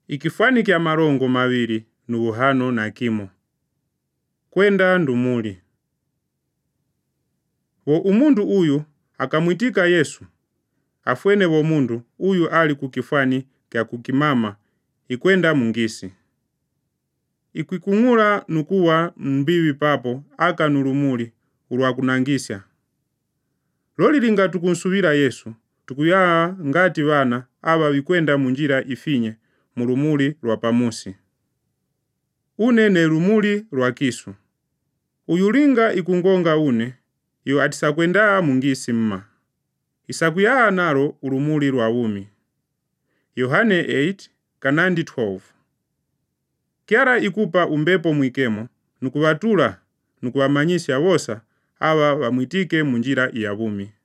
Ikifani kya marongo mawili nuhano na kimo. Kwenda ndumuli. Wo umundu uyu akamwitika Yesu. Afwene wo mundu uyu ali kukifani kya kukimama ikwenda mungisi. Ikikungula nukuwa mbiwi papo aka nulumuli ulwa kunangisya. Loli linga tukunsubira Yesu, tukuyaa ngati vana aba wikwenda munjira ifinye mulumuli lwa pamusi. Une ne lumuli lwa kisu. Uyulinga ikungonga une, yu atisakwenda mungisi mma. Isakuyaa nalo ulumuli lwa umi. Yohane 8:12. Kiara ikupa umbepo mwikemo, nukuvatula, nukuwamanyisya wosa, awa wamwitike munjira iya umi.